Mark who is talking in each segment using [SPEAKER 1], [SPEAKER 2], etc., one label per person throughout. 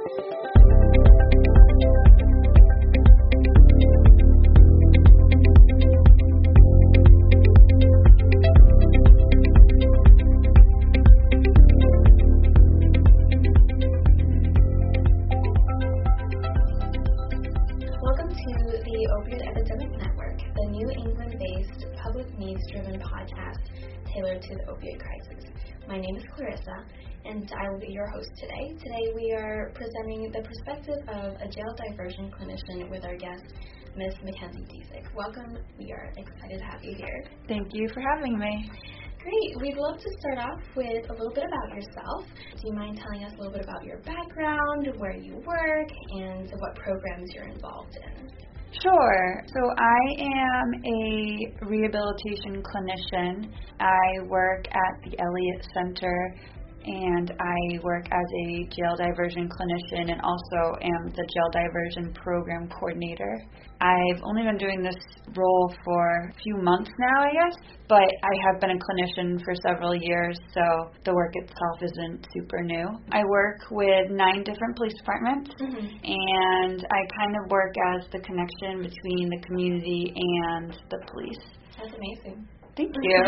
[SPEAKER 1] Welcome to the Opioid Epidemic Network, the New England-based public needs-driven podcast tailored to the opioid crisis. My name is Clarissa, and I will be your host today. Today we are presenting the perspective of a jail diversion clinician with our guest, Ms. Mackenzie Disick. Welcome. We are excited to have you here.
[SPEAKER 2] Thank you for having me.
[SPEAKER 1] Great. We'd love to start off with a little bit about yourself. Do you mind telling us a little bit about your background, where you work, and what programs you're involved in?
[SPEAKER 2] Sure. So I am a rehabilitation clinician. I work at the Elliott Center, and I work as a jail diversion clinician and also am the jail diversion program coordinator. I've only been doing this role for a few months now, I guess, but I have been a clinician for several years, so the work itself isn't super new. I work with 9 different police departments, and I kind of work as the connection between the community and the police.
[SPEAKER 1] That's amazing.
[SPEAKER 2] Thank you.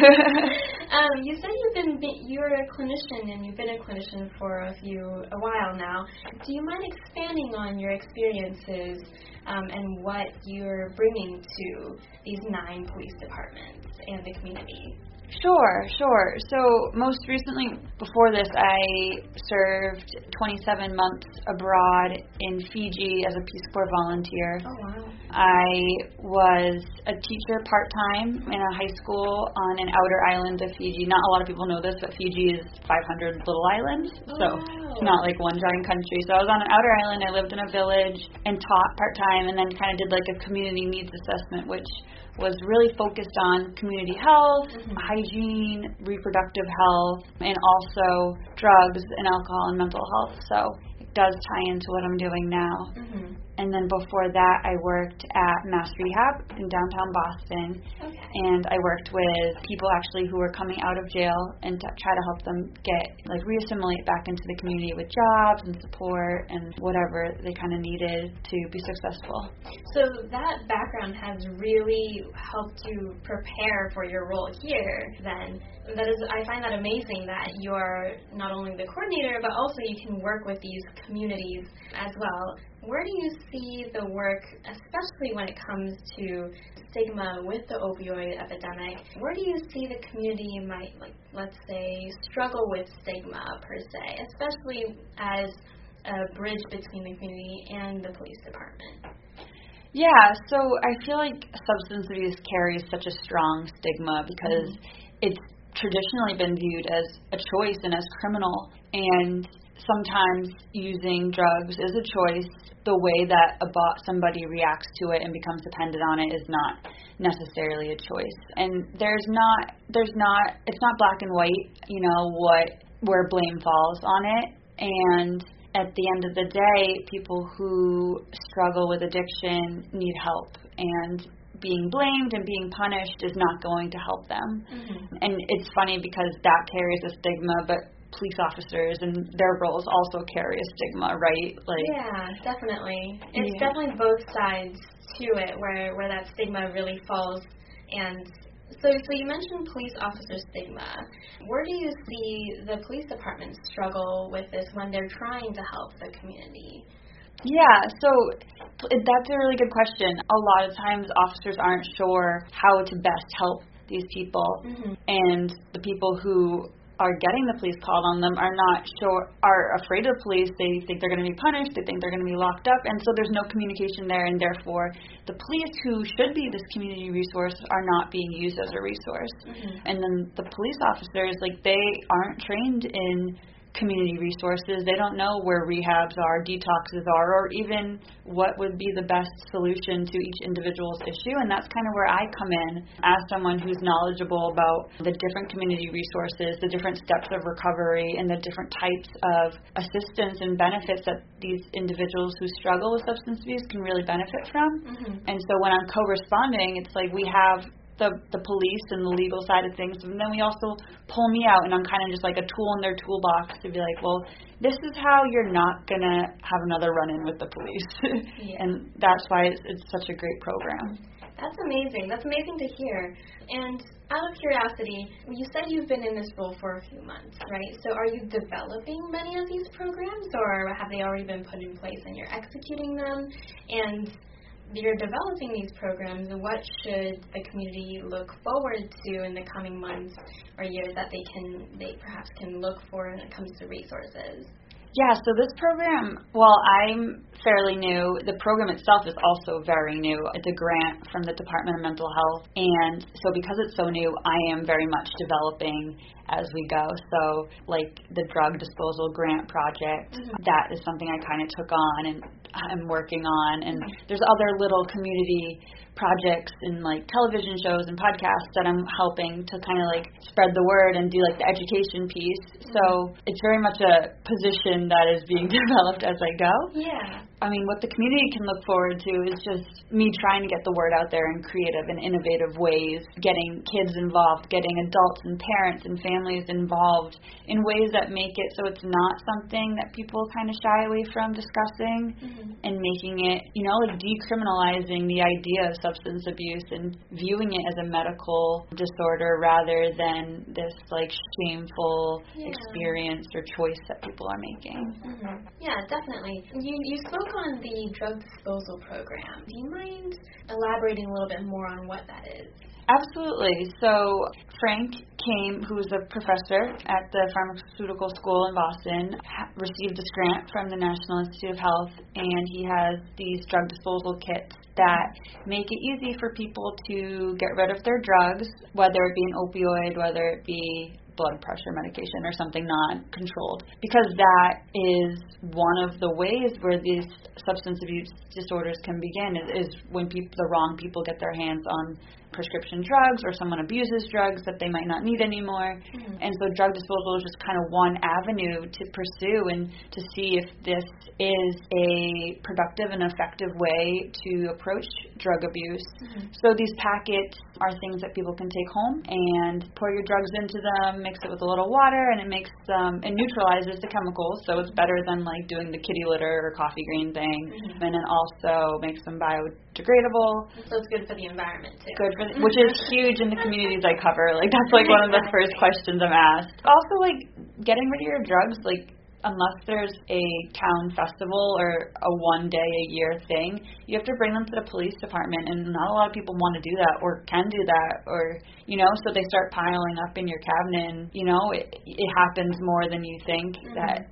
[SPEAKER 1] You said you're a clinician, and you've been a clinician for a while now. Do you mind expanding on your experiences and what you're bringing to these 9 police departments and the community?
[SPEAKER 2] Sure. So most recently, before this, I served 27 months abroad in Fiji as a Peace Corps volunteer.
[SPEAKER 1] Oh, wow.
[SPEAKER 2] I was a teacher part-time in a high school on an outer island of Fiji. Not a lot of people know this, but Fiji is 500 little islands, so it's not like one giant country. So I was on an outer island. I lived in a village and taught part-time, and then kind of did like a community needs assessment, which was really focused on community health, hygiene, reproductive health, and also drugs and alcohol and mental health. So it does tie into what I'm doing now. And then before that, I worked at Mass Rehab in downtown Boston. And I worked with people actually who were coming out of jail and to try to help them reassimilate back into the community with jobs and support and whatever they kind of needed to be successful.
[SPEAKER 1] So that background has really helped you prepare for your role here then. I find that amazing that you're not only the coordinator, but also you can work with these communities as well. Where do you see the work, especially when it comes to stigma with the opioid epidemic, where do you see the community might, let's say, struggle with stigma per se, especially as a bridge between the community and the police department?
[SPEAKER 2] Yeah, so I feel like substance abuse carries such a strong stigma because it's traditionally been viewed as a choice and as criminal, and sometimes using drugs is a choice. The way that somebody reacts to it and becomes dependent on it is not necessarily a choice. And it's not black and white, where blame falls on it. And at the end of the day, people who struggle with addiction need help, and being blamed and being punished is not going to help them. And it's funny because that carries a stigma, but police officers and their roles also carry a stigma, right?
[SPEAKER 1] Yeah, definitely. It's definitely both sides to it where that stigma really falls. And so you mentioned police officer stigma. Where do you see the police department struggle with this when they're trying to help the community?
[SPEAKER 2] Yeah, so that's a really good question. A lot of times officers aren't sure how to best help these people, and the people who are getting the police called on them are afraid of police. They think they're going to be punished. They think they're going to be locked up. And so there's no communication there, and therefore the police, who should be this community resource, are not being used as a resource. And then the police officers, they aren't trained in community resources. They don't know where rehabs are, detoxes are, or even what would be the best solution to each individual's issue. And that's kind of where I come in as someone who's knowledgeable about the different community resources, the different steps of recovery, and the different types of assistance and benefits that these individuals who struggle with substance abuse can really benefit from. And so when I'm co-responding, it's like we have the police and the legal side of things, and then we also pull me out, and I'm kind of just like a tool in their toolbox to be like, well, this is how you're not going to have another run-in with the police. And that's why it's such a great program.
[SPEAKER 1] That's amazing. That's amazing to hear. And out of curiosity, you said you've been in this role for a few months, right? So are you developing many of these programs, or have they already been put in place and you're executing them? And you're developing these programs, what should the community look forward to in the coming months or years that they perhaps can look for when it comes to resources?
[SPEAKER 2] Yeah, so this program, while I'm fairly new, the program itself is also very new. It's a grant from the Department of Mental Health, and so because it's so new, I am very much developing as we go. So like the drug disposal grant project, that is something I kind of took on and I'm working on, and there's other little community projects and like television shows and podcasts that I'm helping to kind of like spread the word and do like the education piece. So it's very much a position that is being developed as I go.
[SPEAKER 1] Yeah.
[SPEAKER 2] I mean, what the community can look forward to is just me trying to get the word out there in creative and innovative ways, getting kids involved, getting adults and parents and families involved in ways that make it so it's not something that people kind of shy away from discussing, and making it, you know, decriminalizing the idea of substance abuse and viewing it as a medical disorder rather than this like shameful experience or choice that people are making.
[SPEAKER 1] Yeah, definitely. You spoke on the drug disposal program. Do you mind elaborating a little bit more on what that is?
[SPEAKER 2] Absolutely. So Frank came, who's a professor at the pharmaceutical school in Boston, received this grant from the National Institute of Health, and he has these drug disposal kits that make it easy for people to get rid of their drugs, whether it be an opioid, whether it be blood pressure medication or something not controlled, because that is one of the ways where these substance abuse disorders can begin is when the wrong people get their hands on prescription drugs, or someone abuses drugs that they might not need anymore. And so drug disposal is just kind of one avenue to pursue and to see if this is a productive and effective way to approach drug abuse. So these packets are things that people can take home and pour your drugs into them, mix it with a little water, and it makes it neutralizes the chemicals, so it's better than like doing the kitty litter or coffee green thing. And it also makes them biodegradable.
[SPEAKER 1] So it's good for the environment too.
[SPEAKER 2] Good for which is huge in the communities I cover. Like that's like one of the first questions I'm asked. Also, like getting rid of your drugs, like unless there's a town festival or a one-day-a-year thing, you have to bring them to the police department, and not a lot of people want to do that or can do that, or, you know, so they start piling up in your cabinet, and, you know, it happens more than you think that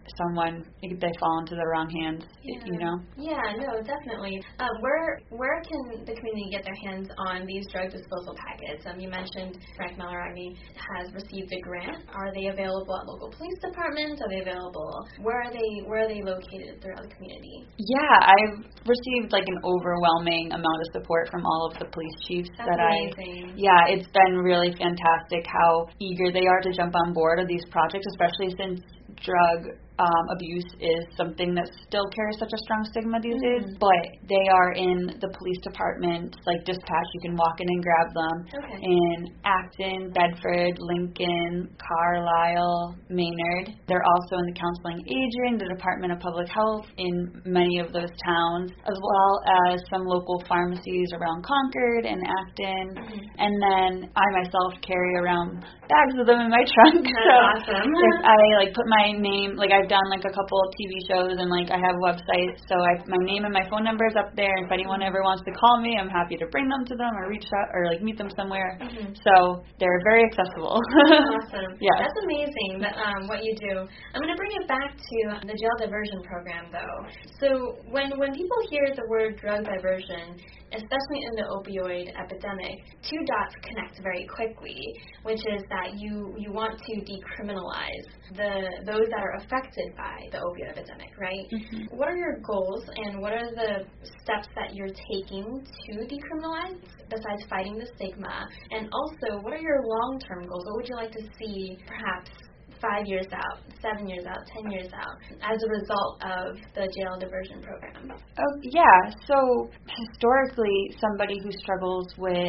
[SPEAKER 2] they fall into the wrong hands, you know?
[SPEAKER 1] Yeah, no, definitely. Where can the community get their hands on these drug disposal packets? You mentioned Frank Mallaragni has received a grant. Are they available at local police departments? Are they available? Where are they located throughout the community?
[SPEAKER 2] Yeah, I've received like an overwhelming amount of support from all of the police chiefs.
[SPEAKER 1] That's amazing.
[SPEAKER 2] Yeah, it's been really fantastic how eager they are to jump on board of these projects, especially since drug abuse is something that still carries such a strong stigma these days, but they are in the police department, like dispatch, you can walk in and grab them, in Acton, Bedford, Lincoln, Carlisle, Maynard. They're also in the counseling aging, the Department of Public Health in many of those towns, as well as some local pharmacies around Concord and Acton, and then I myself carry around bags of them in my trunk.
[SPEAKER 1] That's awesome.
[SPEAKER 2] If I like put my name, like I've done like a couple of TV shows, and like I have a website, so my name and my phone number is up there, and if anyone ever wants to call me, I'm happy to bring them to them or reach out or like meet them somewhere. So they're very accessible.
[SPEAKER 1] Awesome.
[SPEAKER 2] Yeah.
[SPEAKER 1] That's amazing that what you do. I'm going to bring it back to the jail diversion program though. So when people hear the word drug diversion, especially in the opioid epidemic, two dots connect very quickly, which is that you want to decriminalize those that are affected by the opioid epidemic, right? What are your goals, and what are the steps that you're taking to decriminalize besides fighting the stigma? And also, what are your long-term goals? What would you like to see perhaps 5 years out, 7 years out, 10 years out, as a result of the jail diversion program?
[SPEAKER 2] Oh, yeah. So historically, somebody who struggles with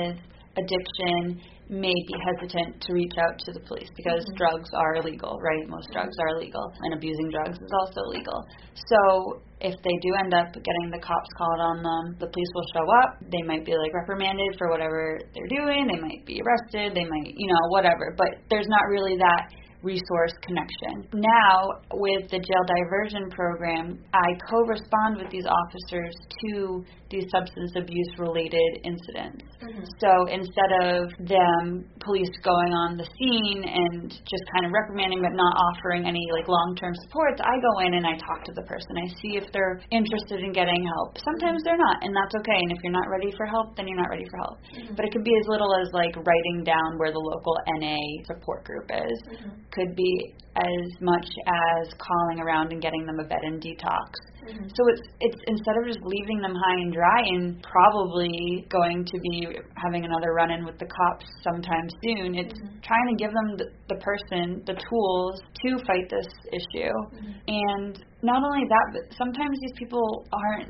[SPEAKER 2] addiction may be hesitant to reach out to the police because drugs are illegal, right? Most drugs are illegal, and abusing drugs is also illegal. So if they do end up getting the cops called on them, the police will show up. They might be like reprimanded for whatever they're doing. They might be arrested. They might, whatever. But there's not really that resource connection. Now, with the jail diversion program, I co-respond with these officers to these substance abuse related incidents. So instead of them, police going on the scene and just kind of reprimanding but not offering any long-term supports, I go in and I talk to the person. I see if they're interested in getting help. Sometimes they're not, and that's okay. And if you're not ready for help, then you're not ready for help. But it could be as little as writing down where the local NA support group is. Could be as much as calling around and getting them a bed and detox. So it's instead of just leaving them high and dry and probably going to be having another run-in with the cops sometime soon, it's trying to give them the person the tools to fight this issue. And not only that, but sometimes these people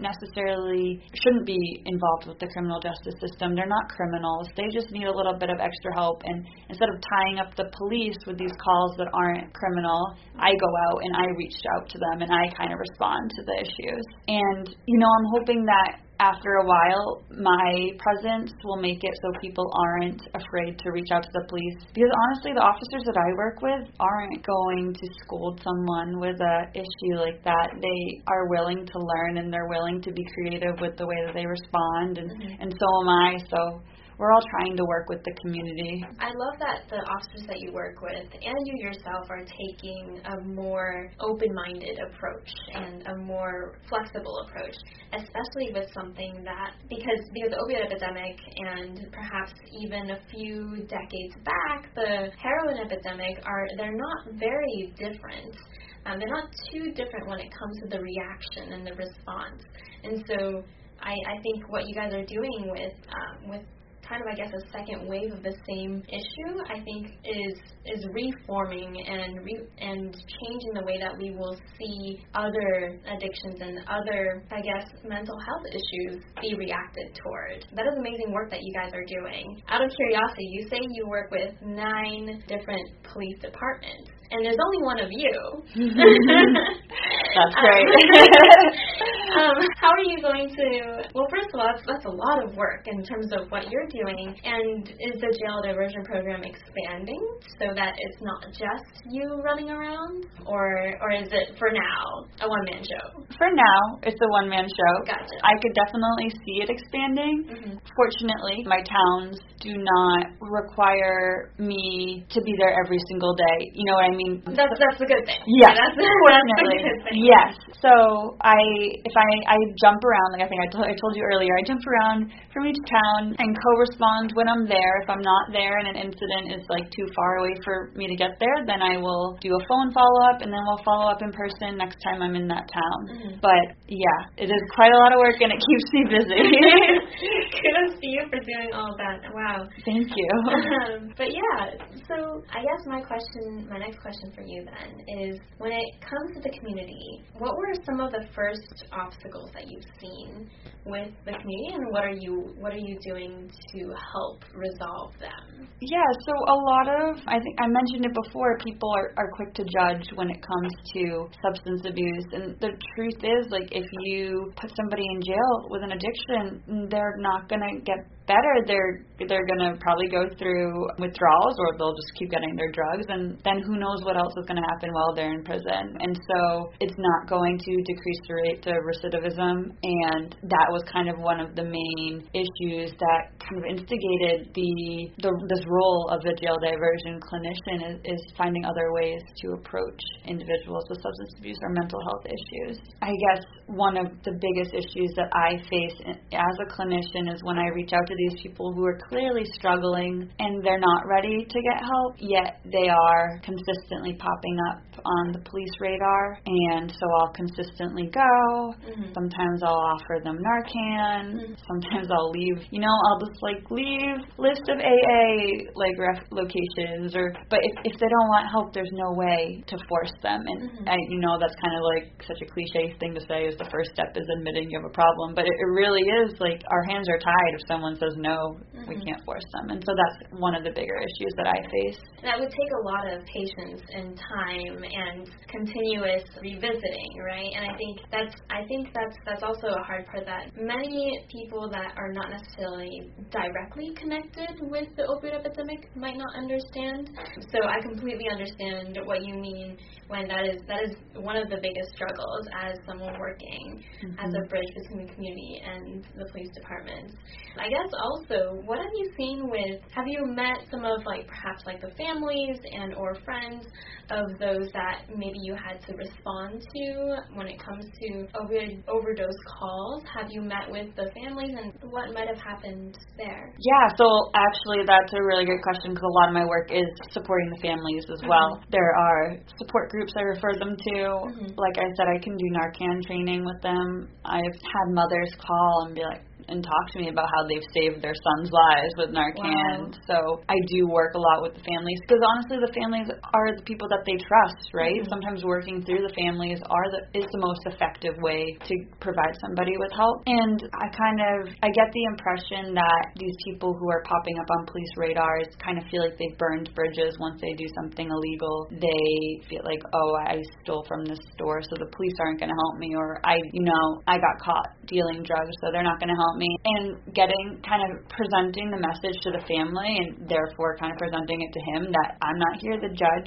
[SPEAKER 2] shouldn't be involved with the criminal justice system. They're not criminals. They just need a little bit of extra help. And instead of tying up the police with these calls that aren't criminal, I go out and I reach out to them and I kind of respond to the issues. And, I'm hoping that after a while, my presence will make it so people aren't afraid to reach out to the police. Because honestly, the officers that I work with aren't going to scold someone with an issue like that. They are willing to learn and they're willing to be creative with the way that they respond, and so am I. So we're all trying to work with the community.
[SPEAKER 1] I love that the officers that you work with and you yourself are taking a more open-minded approach and a more flexible approach, especially with something that, because the opioid epidemic and perhaps even a few decades back, the heroin epidemic, they're not very different. They're not too different when it comes to the reaction and the response. And so I think what you guys are doing with kind of, I guess, a second wave of the same issue, I think is reforming and changing the way that we will see other addictions and other, I guess, mental health issues be reacted toward. That is amazing work that you guys are doing. Out of curiosity, you say you work with 9 different police departments, and there's only one of you.
[SPEAKER 2] That's great.
[SPEAKER 1] How are you going to, well, first of all, that's a lot of work in terms of what you're doing, and is the jail diversion program expanding so that it's not just you running around, or is it, for now, a one-man show?
[SPEAKER 2] For now, it's a one-man show.
[SPEAKER 1] Gotcha.
[SPEAKER 2] I could definitely see it expanding. Fortunately, my towns do not require me to be there every single day. You know what I mean?
[SPEAKER 1] That's a good thing.
[SPEAKER 2] Yes,
[SPEAKER 1] that's
[SPEAKER 2] fortunately.
[SPEAKER 1] A good thing.
[SPEAKER 2] Yes. So I jump around, like I think I told you earlier, I jump around from each town and co-respond when I'm there. If I'm not there and an incident is too far away for me to get there, then I will do a phone follow-up, and then we'll follow up in person next time I'm in that town. But yeah, it is quite a lot of work and it keeps me busy.
[SPEAKER 1] Kudos to you for doing all that. Wow.
[SPEAKER 2] Thank you.
[SPEAKER 1] But yeah, so I guess my next question for you then is, when it comes to the community, what were some of the first obstacles that you've seen with the community, and what are you doing to help resolve them?
[SPEAKER 2] Yeah, so a lot of, I think I mentioned it before, people are quick to judge when it comes to substance abuse, and the truth is, if you put somebody in jail with an addiction, they're not going to get better. They're going to probably go through withdrawals, or they'll just keep getting their drugs, and then who knows what else is going to happen while they're in prison. And so it's not going to decrease the rate of recidivism, and that was kind of one of the main issues that kind of instigated this role of the jail diversion clinician is finding other ways to approach individuals with substance abuse or mental health issues. I guess one of the biggest issues that I face as a clinician is when I reach out to these people who are clearly struggling and they're not ready to get help, yet they are consistently popping up on the police radar, and so I'll consistently go. Sometimes I'll offer them Narcan. Sometimes I'll leave, I'll just leave list of AA locations, but if they don't want help, there's no way to force them. And that's kind of such a cliche thing to say, is the first step is admitting you have a problem, but it really is our hands are tied if someone says no. We can't force them. And so that's one of the bigger issues that I face.
[SPEAKER 1] That would take a lot of patience and time and continuous revisiting, right? And I think that's also a hard part that many people that are not necessarily directly connected with the opioid epidemic might not understand. So I completely understand what you mean when that is one of the biggest struggles as someone working as a bridge between the community and the police department. I guess also, what have you seen have you met some of perhaps the families and or friends of those that maybe you had to respond to when it comes to opioid overdose calls? Have you met with the families, and what might have happened there?
[SPEAKER 2] Yeah, so actually that's a really good question, because a lot of my work is supporting the families as well. There are support groups I refer them to. Like I said, I can do Narcan training with them. I've had mothers call and be and talk to me about how they've saved their sons' lives with Narcan. Wow. So I do work a lot with the families, because honestly the families are the people that they trust, right? Sometimes working through the families is the most effective way to provide somebody with help. And I get the impression that these people who are popping up on police radars kind of feel like they've burned bridges once they do something illegal. They feel like, oh, I stole from this store, so the police aren't going to help me, or I got caught dealing drugs, so they're not going to help me. And presenting the message to the family, and therefore kind of presenting it to him that I'm not here to judge.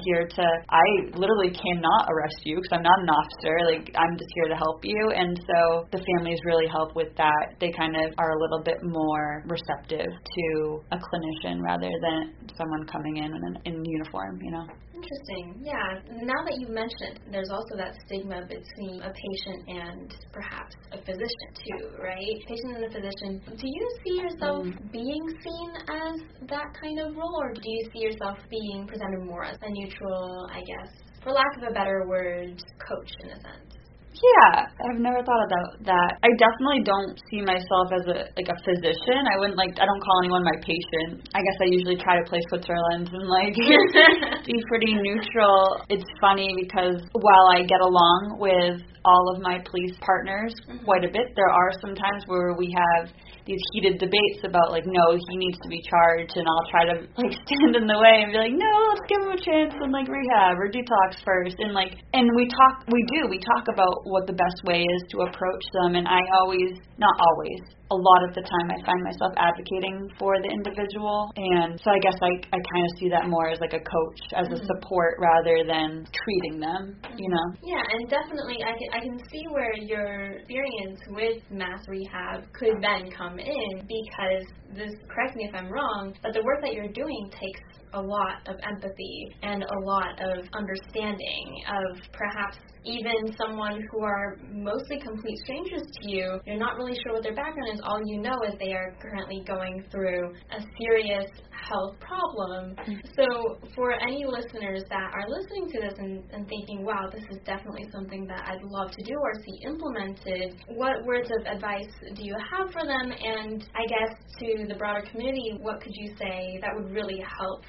[SPEAKER 2] I literally cannot arrest you because I'm not an officer. I'm just here to help you. And so the families really help with that. They kind of are a little bit more receptive to a clinician rather than someone coming in uniform,
[SPEAKER 1] Interesting. Yeah. Now that you mentioned it, there's also that stigma between a patient and perhaps a physician too, right? Patient and a physician. Do you see yourself being seen as that kind of role, or do you see yourself being presented more as a neutral, I guess, for lack of a better word, coach in a sense?
[SPEAKER 2] Yeah, I've never thought about that. I definitely don't see myself as a physician. I don't call anyone my patient. I guess I usually try to play Switzerland and be pretty neutral. It's funny because while I get along with all of my police partners quite a bit, there are some times where we have these heated debates about no, he needs to be charged, and I'll try to stand in the way and be no, let's give him a chance and rehab or detox first, and we talk about what the best way is to approach them. And not always, a lot of the time I find myself advocating for the individual, and so I guess I kind of see that more as a coach, as a support rather than treating them,
[SPEAKER 1] Yeah, and definitely I can see where your experience with mass rehab could then come in, because correct me if I'm wrong, but the work that you're doing takes a lot of empathy and a lot of understanding of perhaps even someone who are mostly complete strangers to you. You're not really sure what their background is. All you know is they are currently going through a serious health problem. So for any listeners that are listening to this and thinking, wow, this is definitely something that I'd love to do or see implemented, what words of advice do you have for them? And I guess to the broader community, what could you say that would really help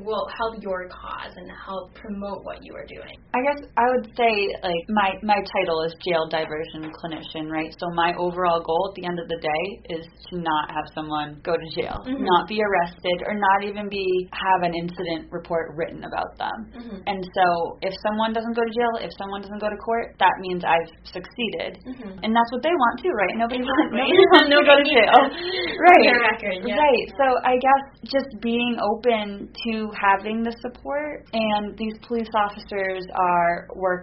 [SPEAKER 1] your cause and help promote what you are doing?
[SPEAKER 2] I guess I would say my title is jail diversion clinician, right? So my overall goal at the end of the day is to not have someone go to jail, not be arrested, or not even have an incident report written about them. And so if someone doesn't go to jail, if someone doesn't go to court, that means I've succeeded. And that's what they want too, right? Nobody wants to go to jail.
[SPEAKER 1] Right. For the record, yeah.
[SPEAKER 2] Right. So I guess just being open to having the support, and these police officers are working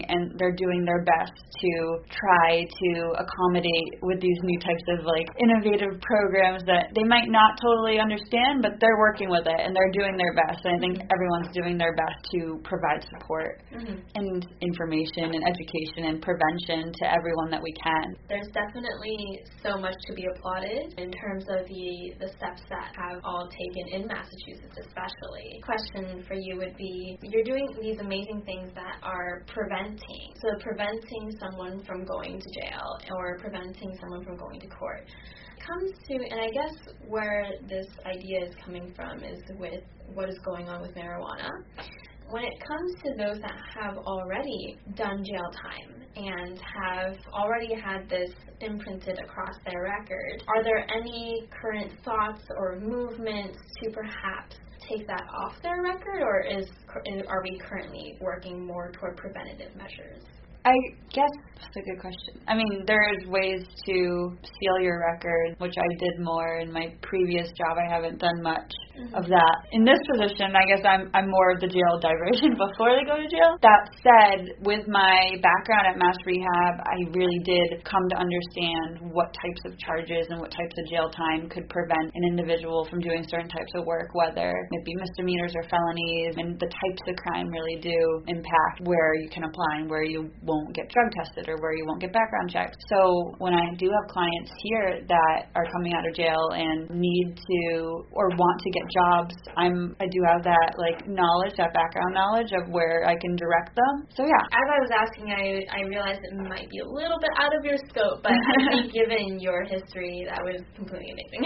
[SPEAKER 2] and they're doing their best to try to accommodate with these new types of innovative programs that they might not totally understand, but they're working with it and they're doing their best. And I think everyone's doing their best to provide support and information and education and prevention to everyone that we can.
[SPEAKER 1] There's definitely so much to be applauded in terms of the steps that have all taken in Massachusetts especially. Question for you would be, you're doing these amazing things that are preventing someone from going to jail or preventing someone from going to court. Comes to, and I guess where this idea is coming from is with what is going on with marijuana. When it comes to those that have already done jail time and have already had this imprinted across their record, are there any current thoughts or movements to perhaps take that off their record, or are we currently working more toward preventative measures?
[SPEAKER 2] I guess that's a good question. I mean, there's ways to seal your record, which I did more in my previous job. I haven't done much of that. In this position, I guess I'm more of the jail diversion before they go to jail. That said, with my background at Mass Rehab, I really did come to understand what types of charges and what types of jail time could prevent an individual from doing certain types of work, whether it be misdemeanors or felonies, and the types of crime really do impact where you can apply and where you won't get drug tested or where you won't get background checked. So when I do have clients here that are coming out of jail and need to or want to get jobs, I do have that knowledge, that background knowledge of where I can direct them. So yeah.
[SPEAKER 1] As I was asking, I realized it might be a little bit out of your scope, but I think given your history, that was completely amazing.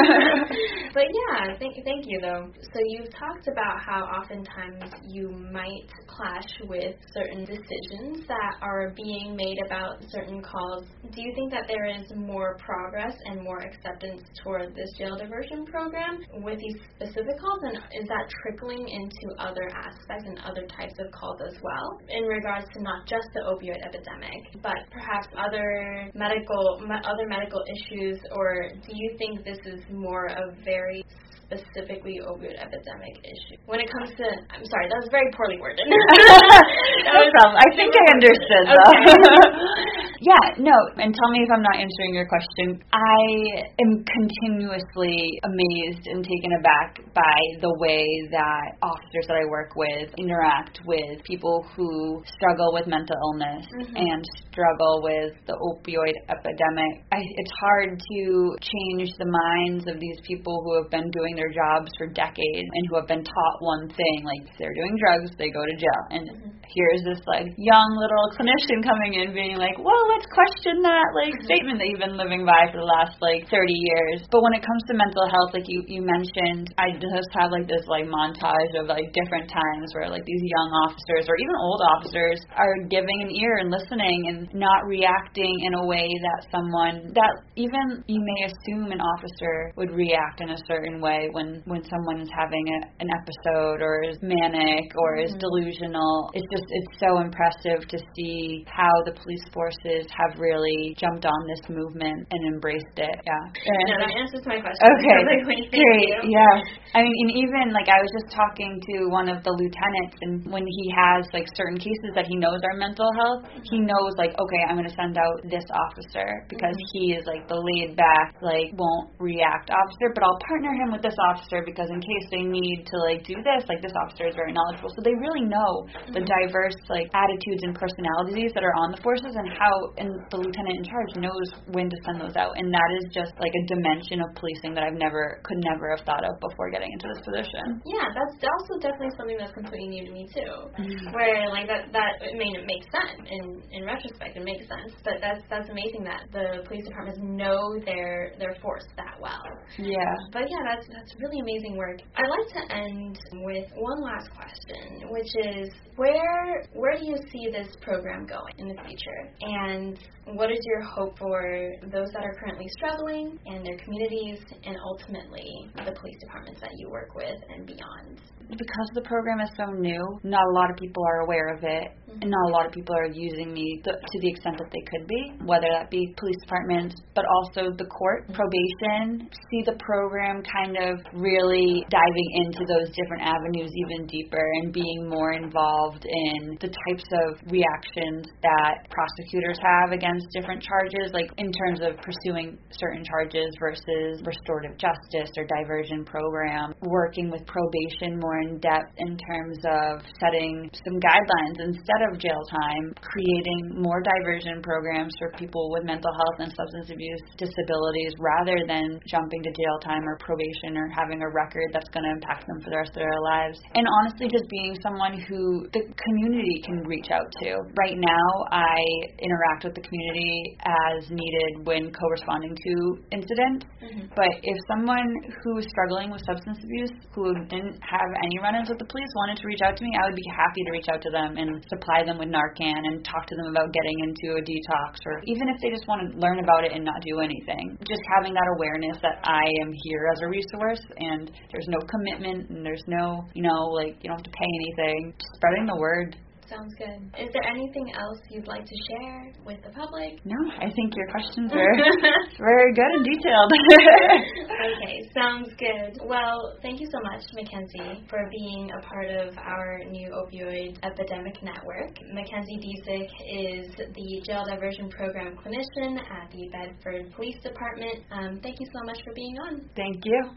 [SPEAKER 1] But yeah, thank you though. So you've talked about how oftentimes you might clash with certain decisions that are being made about certain calls. Do you think that there is more progress and more acceptance toward this jail diversion program with these specific calls, and is that trickling into other aspects and other types of calls as well in regards to not just the opioid epidemic, but perhaps other medical issues, or do you think this is more a very specifically opioid epidemic issue? When it comes to, I'm sorry, that was very poorly worded.
[SPEAKER 2] I think I understood though. Yeah, no, and tell me if I'm not answering your question. I am continuously amazed and taken aback by the way that officers that I work with interact with people who struggle with mental illness and struggle with the opioid epidemic. It's hard to change the minds of these people who have been doing their jobs for decades and who have been taught one thing, they're doing drugs, they go to jail. And here's this young little clinician coming in being well, let's question that statement that you've been living by for the last 30 years. But when it comes to mental health, you mentioned, I just have this montage of different times where these young officers or even old officers are giving an ear and listening and not reacting in a way that someone that even you may assume an officer would react in a certain way when someone is having an episode or is manic or is delusional. It's so impressive to see how the police forces have really jumped on this movement and embraced it. Yeah.
[SPEAKER 1] No, that answers my question.
[SPEAKER 2] Okay.
[SPEAKER 1] Great.
[SPEAKER 2] Yeah. I mean, even I was just talking to one of the lieutenants, and when he has certain cases that he knows are mental health, he knows okay, I'm going to send out this officer because he is the laid back, won't react officer, but I'll partner him with this officer because in case they need to do this, this officer is very knowledgeable. So they really know the diverse attitudes and personalities that are on the forces, and the lieutenant in charge knows when to send those out. And that is just a dimension of policing that I could never have thought of before getting into this position.
[SPEAKER 1] Yeah, that's also definitely something that's completely new to me too. Where it makes sense in retrospect, it makes sense, but that's amazing that the police departments know their force that well.
[SPEAKER 2] Yeah.
[SPEAKER 1] But yeah, that's really amazing work. I'd like to end with one last question, which is where do you see this program going in the future? And And what is your hope for those that are currently struggling and their communities, and ultimately the police departments that you work with and beyond?
[SPEAKER 2] Because the program is so new, not a lot of people are aware of it, and not a lot of people are using me to the extent that they could be, whether that be police departments, but also the court, probation. See the program kind of really diving into those different avenues even deeper and being more involved in the types of reactions that prosecutors have against different charges, like in terms of pursuing certain charges versus restorative justice or diversion program, working with probation more in depth in terms of setting some guidelines instead of jail time, creating more diversion programs for people with mental health and substance abuse disabilities rather than jumping to jail time or probation or having a record that's going to impact them for the rest of their lives. And honestly, just being someone who the community can reach out to. Right now, I interact with the community as needed when co-responding to incidents, but if someone who is struggling with substance abuse, who didn't have any run-ins with the police, wanted to reach out to me, I would be happy to reach out to them and supply them with Narcan and talk to them about getting into a detox, or even if they just want to learn about it and not do anything. Just having that awareness that I am here as a resource and there's no commitment and there's no, you don't have to pay anything. Just spreading the word.
[SPEAKER 1] Sounds good. Is there anything else you'd like to share with the public?
[SPEAKER 2] No, I think your questions are very good and detailed.
[SPEAKER 1] Okay, sounds good. Well, thank you so much, Mackenzie, for being a part of our new opioid epidemic network. Mackenzie Disick is the Jail Diversion Program clinician at the Bedford Police Department. Thank you so much for being on.
[SPEAKER 2] Thank you.